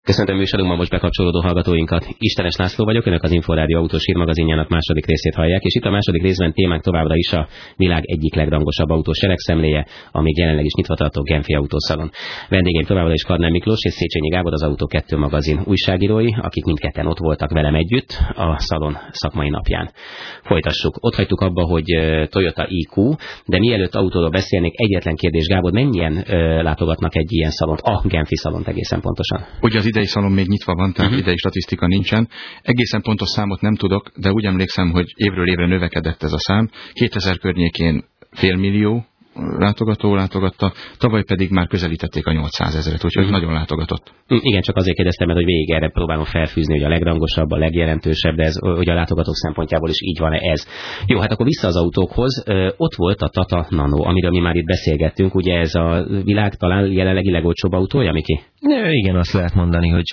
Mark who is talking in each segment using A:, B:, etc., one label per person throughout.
A: Köszöntöm műsorunkban most bekapcsolódó hallgatóinkat. Istenes László vagyok, Önök az Inforádió autós hírmagazinjának második részét hallják, és itt a második részben témánk továbbra is a világ egyik legrangosabb autós seregszemléje, amíg jelenleg is nyitva tartó Genfi autószalon. Vendégeim továbbra is Karnál Miklós és Széchenyi Gábor, az Autó 2 magazin újságírói, akik mindketten ott voltak velem együtt a szalon szakmai napján. Folytassuk. Ott hagytuk abba, hogy Toyota IQ, de mielőtt autóról beszélnék, egyetlen kérdés, Gábor, mennyien látogatnak egy ilyen szalont, a Genfi szalont egészen pontosan?
B: Ugye az idei szalon még nyitva van, tehát idei statisztika nincsen. Egészen pontos számot nem tudok, de úgy emlékszem, hogy évről évre növekedett ez a szám. 2000 környékén félmillió látogató látogatta, tavaly pedig már közelítették a 800 000-et, úgyhogy nagyon látogatott.
A: Igen, csak azért kérdeztem, mert hogy végig erre próbálom felfűzni, hogy a legrangosabb, a legjelentősebb, de ez, hogy a látogatók szempontjából is így van-e ez. Jó, hát akkor vissza az autókhoz. Ott volt a Tata Nano, amiről mi már itt beszélgettünk, ugye ez a világ talán jelenlegi legolcsóbb autója, Miki?
C: Igen, azt lehet mondani, hogy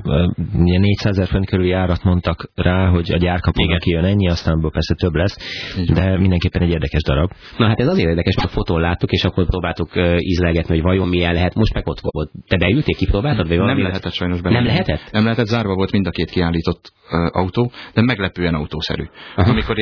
C: 400 000 font körüli árat mondtak rá, hogy a gyárkapunknak kijön ennyi, aztán abból persze több lesz, de mindenképpen egy érdekes darab.
A: Na hát ez azért érdekes, mert a fotón láttuk, és akkor próbáltuk ízlelgetni, hogy vajon milyen lehet. Most meg ott volt. Te beülték, kipróbáltad?
B: Nem lehetett sajnos beülni.
A: Nem lehetett?
B: Nem lehetett, zárva volt mind a két kiállított autó, de meglepően autószerű. Amikor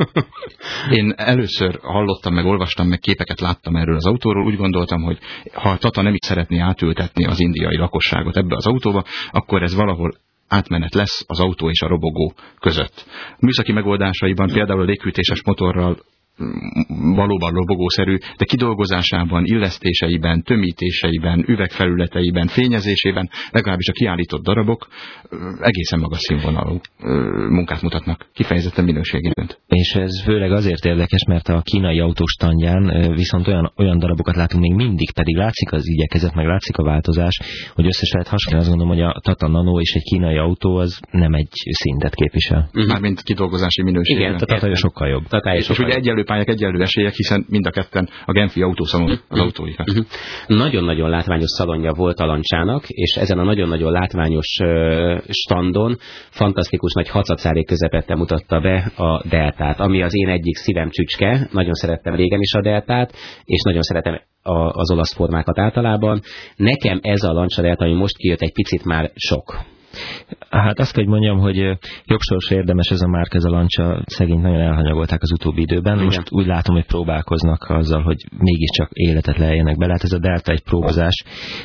B: én először hallottam, meg olvastam, meg képeket láttam erről az autóról, úgy gondoltam, hogy ha a Tata nem így szeretné átültetni az indiai lakosságot ebbe az autóba, akkor ez valahol átmenet lesz az autó és a robogó között. A műszaki megoldásaiban például a légfűtéses motorral valóban robogószerű, de kidolgozásában, illesztéseiben, tömítéseiben, üvegfelületeiben, fényezésében, legalábbis a kiállított darabok egészen magas színvonalú munkát mutatnak, kifejezetten minőségében.
C: És ez főleg azért érdekes, mert a kínai autóstandján viszont olyan darabokat látunk még mindig, pedig látszik az igyekezet, meg látszik a változás, hogy összes lehet hasonlítani. Azt gondolom, hogy a Tata Nano és egy kínai autó az nem egy szintet képvisel.
B: Mármint kidolgozási minőségben.
C: Igen, a Tata sokkal jobb.
B: És ugye egyenlő pályák, egyenlő esélyek, hiszen mind a ketten a Genfi autószalon az autóikat.
A: Nagyon-nagyon látványos szalonja volt a Lancsának, és ezen a nagyon-nagyon látványos standon fantasztikus nagy hacacárék közepette mutatta be a Deltát, ami az én egyik szívem csücske. Nagyon szerettem régen is a Deltát, és nagyon szeretem az olasz formákat általában. Nekem ez a Lancia Delta, ami most kijött, egy picit már sok.
C: Hát azt kell, hogy mondjam, hogy jogsorsra érdemes ez a márka, ez a Lancia, szegényt nagyon elhanyagolták az utóbbi időben. Igen. Most úgy látom, hogy próbálkoznak azzal, hogy mégiscsak életet lejjenek bele. Hát ez a Delta egy próbozás.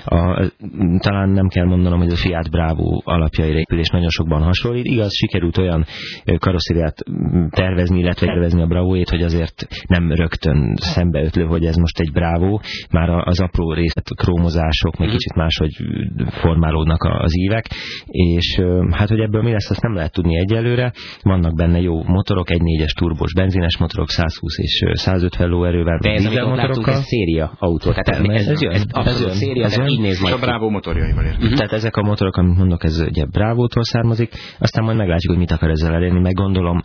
C: Talán nem kell mondanom, hogy a Fiat Bravo alapjaira épül, és nagyon sokban hasonlít. Igaz, sikerült olyan karosszériát tervezni, illetve tervezni a Bravoét, hogy azért nem rögtön szembeötlő, hogy ez most egy Bravo. Már az apró részlet, krómozások, még kicsit máshogy formálódnak az ívek. És hát, hogy ebből mi lesz, azt nem lehet tudni egyelőre. Vannak benne jó motorok, 1.4-es turbós benzines motorok, 120 és 150 lóerővel.
A: De ez, amit ott láttunk, ez széria autó. Tehát ez abszolút széria, tehát így néz majd.
B: És a Bravo motorjaival értem.
C: Tehát ezek a motorok, amit mondok, ez ugye Bravo-tól származik. Aztán majd meglátjuk, hogy mit akar ezzel elérni. Meg gondolom,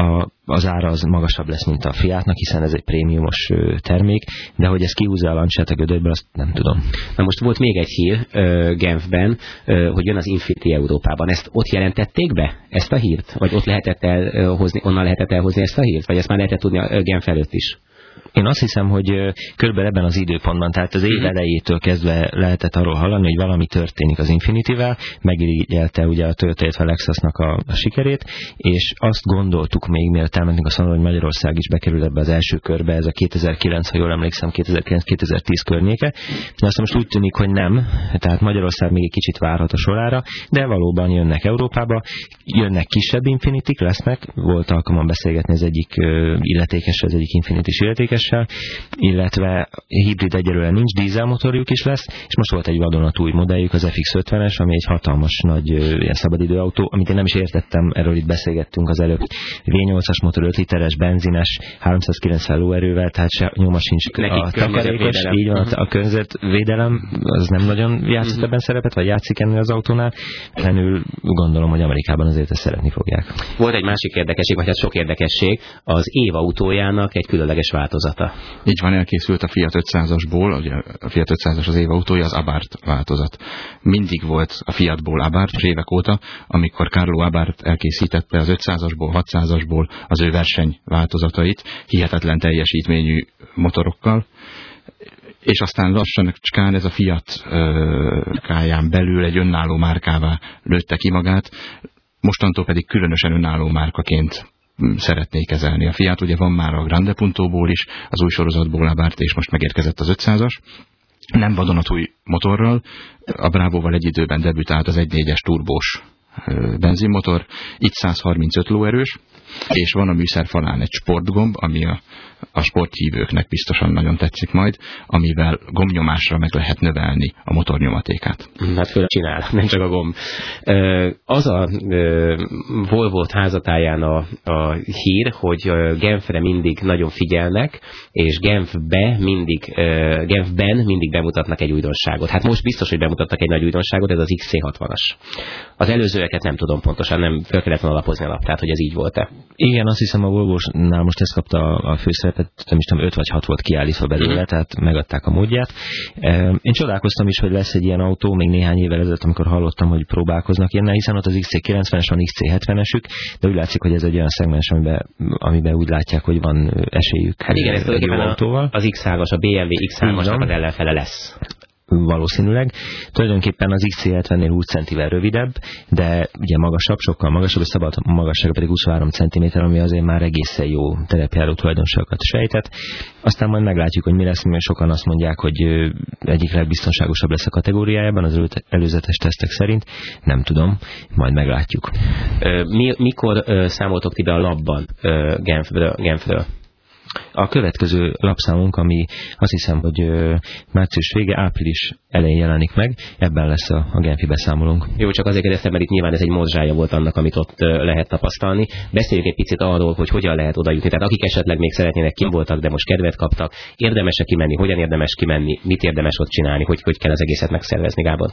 C: az ára az magasabb lesz, mint a Fiatnak, hiszen ez egy prémiumos termék, de hogy ez kihúzza a Lanciát a gödörből, azt nem tudom.
A: Na most volt még egy hír Genfben, hogy jön az Infiniti Európában. Ezt ott jelentették be, ezt a hírt? Vagy ott lehetett elhozni, onnan lehetett elhozni ezt a hírt? Vagy ezt már lehetett tudni a Genf előtt is?
C: Én azt hiszem, hogy körülbelül ebben az időpontban, tehát az év elejétől kezdve lehetett arról hallani, hogy valami történik az Infinitivel, megirigyelte ugye a Toyota, illetve a Lexusnak a sikerét, és azt gondoltuk még, mielőtt elmentünk a szalonra, hogy Magyarország is bekerül ebbe az első körbe, ez a 2009, ha jól emlékszem, 2009-2010 környéke. De aztán most úgy tűnik, hogy nem, tehát Magyarország még egy kicsit várhat a sorára, de valóban jönnek Európába, jönnek kisebb Infinitik, lesznek, volt alkalmam beszélgetni az egyik illetékessel, az egyik Infinitis illetékessel, illetve hibrid egyelőre nincs, dízelmotorjuk is lesz, és most volt egy vadonatúj modelljük, az FX50-es, ami egy hatalmas nagy ilyen szabadidőautó, amit én nem is értettem, erről itt beszélgettünk az előbb. V8-as motor, 5 literes, benzines, 390 lóerővel, tehát nyoma sincs a takarékos, így van, a környezetvédelem, az nem nagyon játszott ebben szerepet, vagy játszik ennél az autónál, ellenül gondolom, hogy Amerikában azért ezt szeretni fogják.
A: Volt egy másik érdekesség, vagy hát sok érdekesség, az év autójának egy különleges változata.
B: Így van, elkészült a Fiat 500-asból, ugye a Fiat 500-as az év autója, az Abarth változat. Mindig volt a Fiatból Abarth évek óta, amikor Carlo Abarth elkészítette az 500-asból, 600-asból az ő verseny változatait, hihetetlen teljesítményű motorokkal, És aztán lassan ez a Fiat káján belül egy önálló márkává nőtte ki magát, mostantól pedig különösen önálló márkaként szeretné kezelni a Fiat. Ugye van már a Grande Puntóból is, az új sorozatból Abarth, és most megérkezett az 500-as. Nem vadonatúj motorral, a Bravóval egy időben debütált az 1.4-es turbós benzinmotor, itt 135 lóerős, és van a műszerfalán egy sportgomb, ami a sporthívőknek biztosan nagyon tetszik majd, amivel gombnyomásra meg lehet növelni a motornyomatékát.
A: Hát föl csinál, nem csak a gomb. Az a Volvo házatáján a hír, hogy Genfre mindig nagyon figyelnek, és Genfben mindig bemutatnak egy újdonságot. Hát most biztos, hogy bemutattak egy nagy újdonságot, ez az XC60-as. Az előzőeket nem tudom pontosan, nem föl kellett volna lapozni a laptát, hogy ez így volt-e.
C: Igen, azt hiszem a Volvo-nál most ezt kapta a főszerepet, nem is tudom, 5 vagy 6 volt kiállítva belőle, tehát megadták a módját. Én csodálkoztam is, hogy lesz egy ilyen autó, még néhány évvel ezelőtt, amikor hallottam, hogy próbálkoznak ilyennel, hiszen ott az XC90-es van, XC70-esük, de úgy látszik, hogy ez egy olyan szegmens, amiben úgy látják, hogy van esélyük.
A: Hát igen, ez tulajdonképpen az X-ágas, a BMW X3-asnak az ellenfele lesz.
C: Valószínűleg. Tulajdonképpen az XC70-nél 20 centivel rövidebb, de ugye magasabb, sokkal magasabb, és szabad magassága pedig 23 cm, ami azért már egészen jó terepjáró tulajdonságokat sejtett. Aztán majd meglátjuk, hogy mi lesz, mert sokan azt mondják, hogy egyik legbiztonságosabb lesz a kategóriájában az előzetes tesztek szerint. Nem tudom, majd meglátjuk.
A: Mikor számoltok ti be a labban Genfről?
C: A következő lapszámunk, ami azt hiszem, hogy március vége, április elején jelenik meg, ebben lesz a Genfi beszámolónk.
A: Jó, csak azért kérdeztem, mert itt nyilván ez egy morzsája volt annak, amit ott lehet tapasztalni. Beszéljünk egy picit arról, hogy hogyan lehet oda jutni. Tehát akik esetleg még szeretnének, kim voltak, de most kedvet kaptak, érdemes-e kimenni, hogyan érdemes kimenni, mit érdemes ott csinálni, hogy kell az egészet megszervezni, Gábor?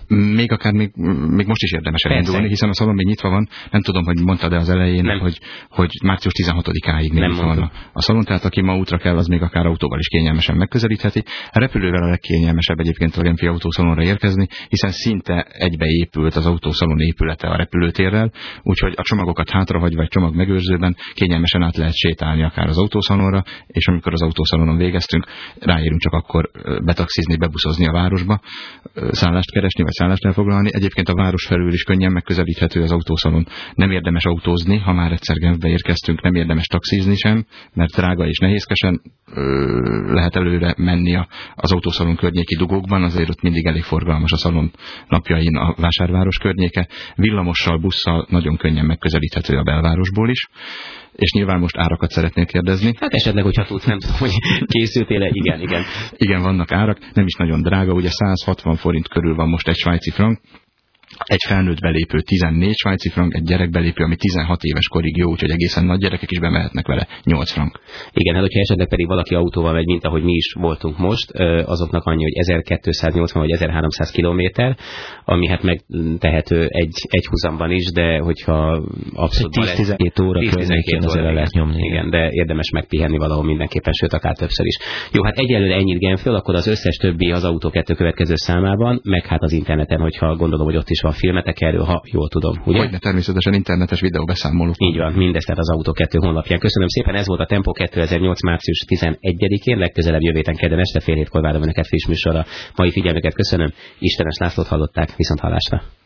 B: Még most is érdemes elindulni, hiszen a szalon még nyitva van. Nem tudom, hogy mondtad-e az elején, hogy március 16-áig még nyitva van a szalon, tehát aki ma útra kell, az még akár autóval is kényelmesen megközelítheti. A repülővel a legkényelmesebb egyébként a Genfi autószalonra érkezni, hiszen szinte egybeépült az autószalon épülete a repülőtérrel, úgyhogy a csomagokat hátrahagyva egy csomag megőrzőben kényelmesen át lehet sétálni akár az autószalonra, és amikor az autószalonon végeztünk, ráérünk csak akkor betaxizni, bebuszozni a városba, szállást keresni, vagy szállást elfoglalni. Egyébként a város felül is könnyen megközelíthető az autószalon. Nem érdemes autózni, ha már egyszer Genfbe érkeztünk, nem érdemes taxizni sem, mert drága és nehézkesen lehet előre menni az autószalon környéki dugókban, azért ott mindig elég forgalmas a szalon napjain a vásárváros környéke. Villamossal, busszal nagyon könnyen megközelíthető a belvárosból is. És nyilván most árakat szeretnél kérdezni.
A: Hát esetleg, hogyha tudsz, nem tudom, hogy készültél-e, igen.
B: Igen, vannak árak, nem is nagyon drága, ugye 160 forint körül van most egy svájci frank. Egy felnőtt belépő 14 svájci frank, egy gyerek belépő, ami 16 éves korig jó, úgyhogy egészen nagy gyerekek is bemehetnek vele, 8 frank.
A: Igen, hát hogyha esetleg pedig valaki autóval megy, mint ahogy mi is voltunk most, azoknak annyi, hogy 1280 vagy 1300 kilométer, ami hát megtehető egy húzamban is, de hogyha abszolút
C: 10-12 óra környékén azért lehet nyomni.
A: Igen, de érdemes megpihenni valahol mindenképpen, sőt akár többször is. Jó, hát egyelőre ennyit Genfről, akkor az összes többi az Autó 2 következő számában, meg hát az interneten, hogyha gondolom, hogy ott is van filmetek erről, ha jól tudom. Ugye?
B: Hogyne, természetesen internetes videóbeszámolók.
A: Így van, mindezt tehát az Autó 2 honlapján. Köszönöm szépen, ez volt a Tempo 2008. március 11-én, legközelebb jövő héten kedden este fél hétkor várom önöket friss műsorra. Mai figyelmüket köszönöm, Istenes Lászlót hallották, viszont hallásra.